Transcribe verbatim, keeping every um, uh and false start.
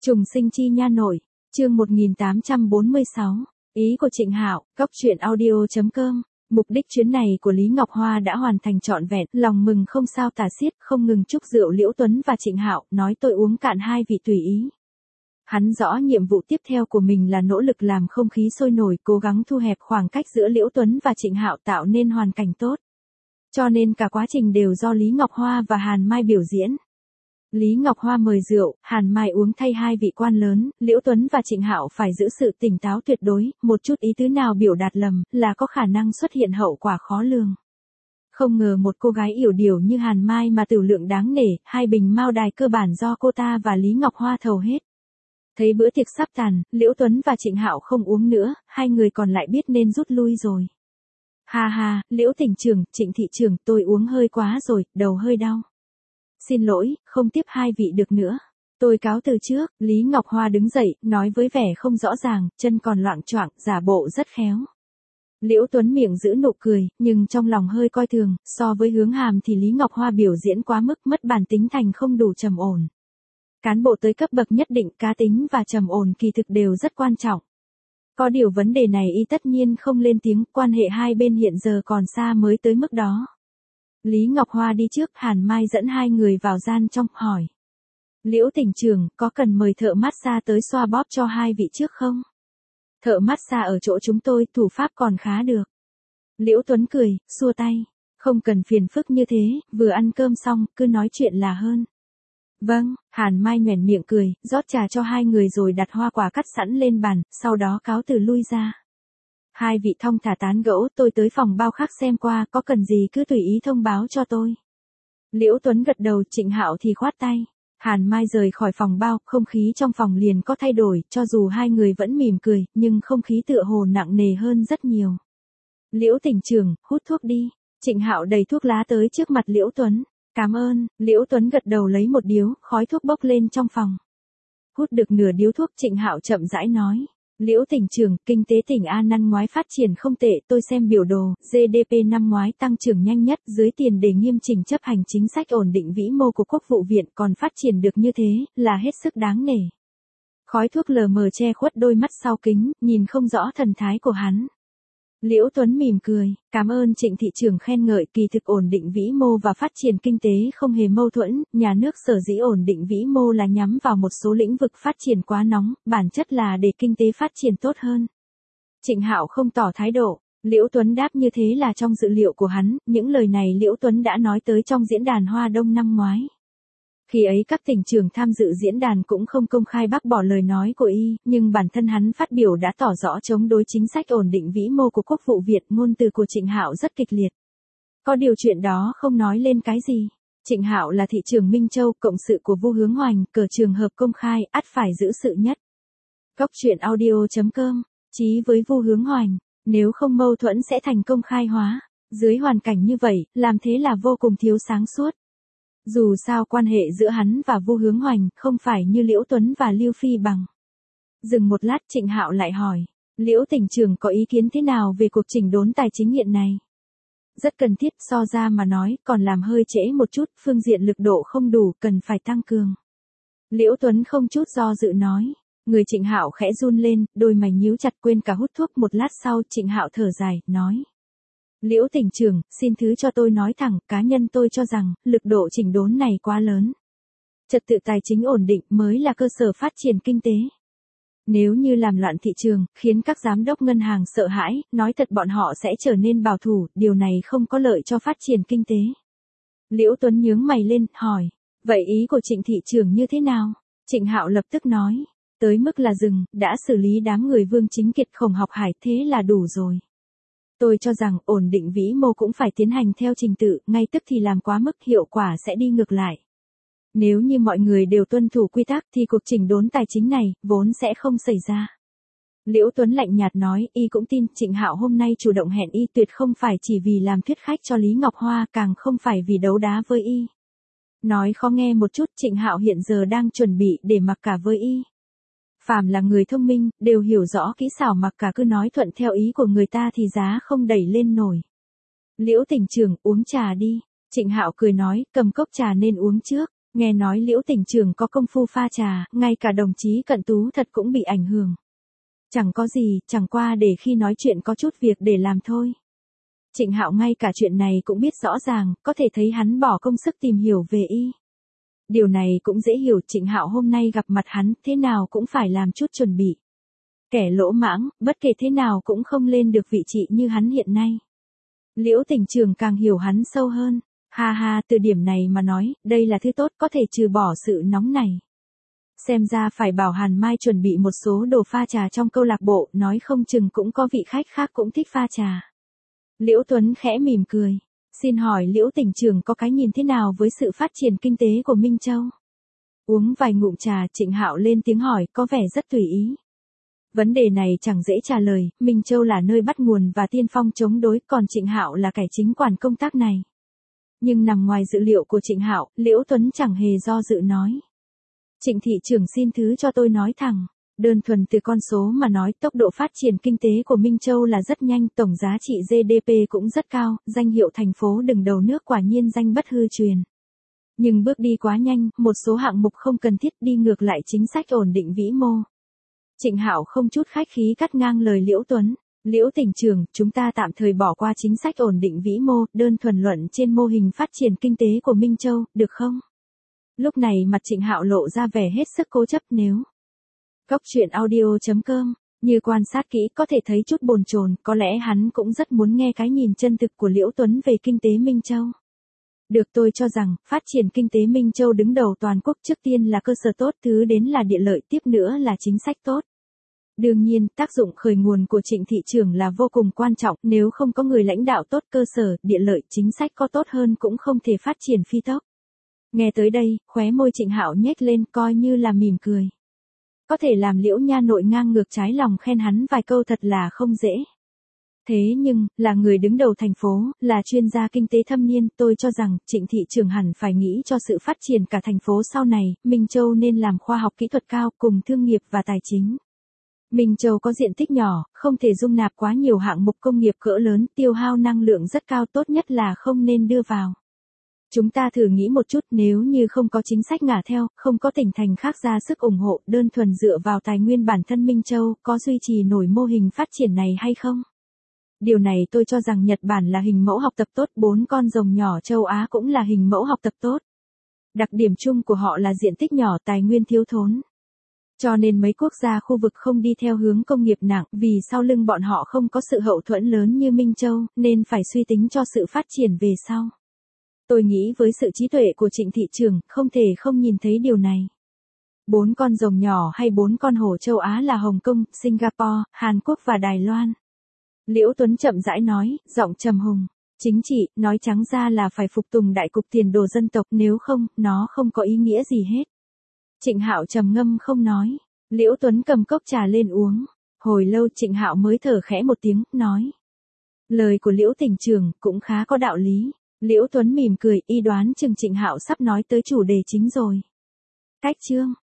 Trùng sinh chi nha nội, chương một nghìn tám trăm bốn mươi sáu, ý của Trịnh Hạo, góc truyện audio chấm com. Mục đích chuyến này của Lý Ngọc Hoa đã hoàn thành trọn vẹn, lòng mừng không sao tả xiết, không ngừng chúc rượu Liễu Tuấn và Trịnh Hạo, nói tôi uống cạn hai vị tùy ý. Hắn rõ nhiệm vụ tiếp theo của mình là nỗ lực làm không khí sôi nổi, cố gắng thu hẹp khoảng cách giữa Liễu Tuấn và Trịnh Hạo, tạo nên hoàn cảnh tốt. Cho nên cả quá trình đều do Lý Ngọc Hoa và Hàn Mai biểu diễn. Lý Ngọc Hoa mời rượu, Hàn Mai uống thay hai vị quan lớn, Liễu Tuấn và Trịnh Hạo phải giữ sự tỉnh táo tuyệt đối, một chút ý tứ nào biểu đạt lầm, là có khả năng xuất hiện hậu quả khó lường. Không ngờ một cô gái yểu điệu như Hàn Mai mà tửu lượng đáng nể, hai bình mao đài cơ bản do cô ta và Lý Ngọc Hoa thầu hết. Thấy bữa tiệc sắp tàn, Liễu Tuấn và Trịnh Hạo không uống nữa, hai người còn lại biết nên rút lui rồi. Ha ha, Liễu tỉnh trưởng, Trịnh thị trưởng, tôi uống hơi quá rồi, đầu hơi đau. Xin lỗi, không tiếp hai vị được nữa. Tôi cáo từ trước. Lý Ngọc Hoa đứng dậy, nói với vẻ không rõ ràng, chân còn loạng choạng, giả bộ rất khéo. Liễu Tuấn miệng giữ nụ cười, nhưng trong lòng hơi coi thường, so với Hướng Hàm thì Lý Ngọc Hoa biểu diễn quá mức, mất bản tính thành không đủ trầm ổn. Cán bộ tới cấp bậc nhất định, cá tính và trầm ổn kỳ thực đều rất quan trọng. Có điều vấn đề này y tất nhiên không lên tiếng, quan hệ hai bên hiện giờ còn xa mới tới mức đó. Lý Ngọc Hoa đi trước, Hàn Mai dẫn hai người vào gian trong, hỏi. Liễu tỉnh trưởng, có cần mời thợ massage tới xoa bóp cho hai vị trước không? Thợ massage ở chỗ chúng tôi, thủ pháp còn khá được. Liễu Tuấn cười, xua tay. Không cần phiền phức như thế, vừa ăn cơm xong, cứ nói chuyện là hơn. Vâng, Hàn Mai nhoẻn miệng cười, rót trà cho hai người rồi đặt hoa quả cắt sẵn lên bàn, sau đó cáo từ lui ra. Hai vị thong thả tán gẫu, tôi tới phòng bao khác xem qua, có cần gì cứ tùy ý thông báo cho tôi. Liễu Tuấn gật đầu, Trịnh Hạo thì khoát tay. Hàn Mai rời khỏi phòng bao, không khí trong phòng liền có thay đổi, cho dù hai người vẫn mỉm cười, nhưng không khí tựa hồ nặng nề hơn rất nhiều. Liễu tỉnh trưởng, hút thuốc đi. Trịnh Hạo đầy thuốc lá tới trước mặt Liễu Tuấn. Cảm ơn. Liễu Tuấn gật đầu lấy một điếu, khói thuốc bốc lên trong phòng. Hút được nửa điếu thuốc, Trịnh Hạo chậm rãi nói. Liễu tỉnh trưởng, kinh tế tỉnh An năm ngoái phát triển không tệ, tôi xem biểu đồ, giê đê pê năm ngoái tăng trưởng nhanh nhất, dưới tiền đề nghiêm chỉnh chấp hành chính sách ổn định vĩ mô của Quốc vụ viện, còn phát triển được như thế, là hết sức đáng nể. Khói thuốc lờ mờ che khuất đôi mắt sau kính, nhìn không rõ thần thái của hắn. Liễu Tuấn mỉm cười, cảm ơn Trịnh thị trưởng khen ngợi, kỳ thực ổn định vĩ mô và phát triển kinh tế không hề mâu thuẫn, nhà nước sở dĩ ổn định vĩ mô là nhắm vào một số lĩnh vực phát triển quá nóng, bản chất là để kinh tế phát triển tốt hơn. Trịnh Hạo không tỏ thái độ, Liễu Tuấn đáp như thế là trong dự liệu của hắn, những lời này Liễu Tuấn đã nói tới trong diễn đàn Hoa Đông năm ngoái. Khi ấy các tỉnh trưởng tham dự diễn đàn cũng không công khai bác bỏ lời nói của y, nhưng bản thân hắn phát biểu đã tỏ rõ chống đối chính sách ổn định vĩ mô của Quốc vụ Việt, ngôn từ của Trịnh Hạo rất kịch liệt. Có điều chuyện đó không nói lên cái gì. Trịnh Hạo là thị trưởng Minh Châu, cộng sự của Vu Hướng Hoành, cờ trường hợp công khai, ắt phải giữ sự nhất. Góc truyện audio chấm com, chí với Vu Hướng Hoành, nếu không mâu thuẫn sẽ thành công khai hóa. Dưới hoàn cảnh như vậy, làm thế là vô cùng thiếu sáng suốt. Dù sao quan hệ giữa hắn và Vu Hướng Hoành không phải như Liễu Tuấn và Lưu Phi Bằng. Dừng một lát, Trịnh Hạo lại hỏi, Liễu tỉnh trưởng có ý kiến thế nào về cuộc chỉnh đốn tài chính hiện nay? Rất cần thiết, so ra mà nói, còn làm hơi trễ một chút, phương diện lực độ không đủ, cần phải tăng cường. Liễu Tuấn không chút do dự nói. Người Trịnh Hạo khẽ run lên, đôi mày nhíu chặt, quên cả hút thuốc. Một lát sau, Trịnh Hạo thở dài, nói. Liễu tỉnh trưởng, xin thứ cho tôi nói thẳng, cá nhân tôi cho rằng, lực độ chỉnh đốn này quá lớn. Trật tự tài chính ổn định mới là cơ sở phát triển kinh tế. Nếu như làm loạn thị trường, khiến các giám đốc ngân hàng sợ hãi, nói thật bọn họ sẽ trở nên bảo thủ, điều này không có lợi cho phát triển kinh tế. Liễu Tuấn nhướng mày lên, hỏi, vậy ý của Trịnh thị trưởng như thế nào? Trịnh Hạo lập tức nói, tới mức là dừng, đã xử lý đám người Vương Chính Kiệt Khổng Học Hải, thế là đủ rồi. Tôi cho rằng ổn định vĩ mô cũng phải tiến hành theo trình tự, ngay tức thì làm quá mức hiệu quả sẽ đi ngược lại. Nếu như mọi người đều tuân thủ quy tắc thì cuộc chỉnh đốn tài chính này, vốn sẽ không xảy ra. Liễu Tuấn lạnh nhạt nói, y cũng tin Trịnh Hạo hôm nay chủ động hẹn y tuyệt không phải chỉ vì làm thuyết khách cho Lý Ngọc Hoa, càng không phải vì đấu đá với y. Nói khó nghe một chút, Trịnh Hạo hiện giờ đang chuẩn bị để mặc cả với y. Phàm là người thông minh, đều hiểu rõ kỹ xảo mặc cả, cứ nói thuận theo ý của người ta thì giá không đẩy lên nổi. Liễu tỉnh trưởng, uống trà đi. Trịnh Hạo cười nói, cầm cốc trà nên uống trước. Nghe nói Liễu tỉnh trưởng có công phu pha trà, ngay cả đồng chí Cận Tú thật cũng bị ảnh hưởng. Chẳng có gì, chẳng qua để khi nói chuyện có chút việc để làm thôi. Trịnh Hạo ngay cả chuyện này cũng biết rõ ràng, có thể thấy hắn bỏ công sức tìm hiểu về y. Điều này cũng dễ hiểu, Trịnh Hạo hôm nay gặp mặt hắn, thế nào cũng phải làm chút chuẩn bị. Kẻ lỗ mãng, bất kể thế nào cũng không lên được vị trí như hắn hiện nay. Liễu tỉnh trưởng càng hiểu hắn sâu hơn. Ha ha, từ điểm này mà nói, đây là thứ tốt có thể trừ bỏ sự nóng này. Xem ra phải bảo Hàn Mai chuẩn bị một số đồ pha trà trong câu lạc bộ, nói không chừng cũng có vị khách khác cũng thích pha trà. Liễu Tuấn khẽ mỉm cười. Xin hỏi Liễu tỉnh trưởng có cái nhìn thế nào với sự phát triển kinh tế của Minh Châu? Uống vài ngụm trà, Trịnh Hạo lên tiếng hỏi, có vẻ rất tùy ý. Vấn đề này chẳng dễ trả lời, Minh Châu là nơi bắt nguồn và tiên phong chống đối, còn Trịnh Hạo là kẻ chính quản công tác này. Nhưng nằm ngoài dự liệu của Trịnh Hạo, Liễu Tuấn chẳng hề do dự nói. Trịnh thị trưởng xin thứ cho tôi nói thẳng. Đơn thuần từ con số mà nói, tốc độ phát triển kinh tế của Minh Châu là rất nhanh, tổng giá trị giê đê pê cũng rất cao, danh hiệu thành phố đứng đầu nước quả nhiên danh bất hư truyền. Nhưng bước đi quá nhanh, một số hạng mục không cần thiết, đi ngược lại chính sách ổn định vĩ mô. Trịnh Hạo không chút khách khí cắt ngang lời Liễu Tuấn. Liễu tỉnh trưởng, chúng ta tạm thời bỏ qua chính sách ổn định vĩ mô, đơn thuần luận trên mô hình phát triển kinh tế của Minh Châu, được không? Lúc này mặt Trịnh Hạo lộ ra vẻ hết sức cố chấp. Nếu Cốc truyện audio chấm com, như quan sát kỹ có thể thấy chút bồn chồn, có lẽ hắn cũng rất muốn nghe cái nhìn chân thực của Liễu Tuấn về kinh tế Minh Châu. Được, tôi cho rằng, phát triển kinh tế Minh Châu đứng đầu toàn quốc, trước tiên là cơ sở tốt, thứ đến là địa lợi, tiếp nữa là chính sách tốt. Đương nhiên, tác dụng khởi nguồn của Trịnh thị trưởng là vô cùng quan trọng, nếu không có người lãnh đạo tốt, cơ sở, địa lợi, chính sách có tốt hơn cũng không thể phát triển phi tốc. Nghe tới đây, khóe môi Trịnh Hạo nhếch lên, coi như là mỉm cười. Có thể làm Liễu nha nội ngang ngược trái lòng khen hắn vài câu thật là không dễ. Thế nhưng, là người đứng đầu thành phố, là chuyên gia kinh tế thâm niên, tôi cho rằng, Trịnh thị trưởng hẳn phải nghĩ cho sự phát triển cả thành phố sau này, Minh Châu nên làm khoa học kỹ thuật cao, cùng thương nghiệp và tài chính. Minh Châu có diện tích nhỏ, không thể dung nạp quá nhiều hạng mục công nghiệp cỡ lớn, tiêu hao năng lượng rất cao, tốt nhất là không nên đưa vào. Chúng ta thử nghĩ một chút, nếu như không có chính sách ngả theo, không có tỉnh thành khác ra sức ủng hộ, đơn thuần dựa vào tài nguyên bản thân Minh Châu, có duy trì nổi mô hình phát triển này hay không? Điều này tôi cho rằng Nhật Bản là hình mẫu học tập tốt, bốn con rồng nhỏ châu Á cũng là hình mẫu học tập tốt. Đặc điểm chung của họ là diện tích nhỏ, tài nguyên thiếu thốn. Cho nên mấy quốc gia khu vực không đi theo hướng công nghiệp nặng, vì sau lưng bọn họ không có sự hậu thuẫn lớn như Minh Châu, nên phải suy tính cho sự phát triển về sau. Tôi nghĩ với sự trí tuệ của Trịnh thị trưởng, không thể không nhìn thấy điều này. Bốn con rồng nhỏ hay bốn con hổ châu Á là Hồng Kông, Singapore, Hàn Quốc và Đài Loan. Liễu Tuấn chậm rãi nói, giọng trầm hùng. Chính trị, nói trắng ra là phải phục tùng đại cục tiền đồ dân tộc, nếu không, nó không có ý nghĩa gì hết. Trịnh Hạo trầm ngâm không nói. Liễu Tuấn cầm cốc trà lên uống. Hồi lâu Trịnh Hạo mới thở khẽ một tiếng, nói. Lời của Liễu tỉnh trưởng cũng khá có đạo lý. Liễu Tuấn mỉm cười, y đoán chừng Trịnh Hạo sắp nói tới chủ đề chính rồi. Cách chương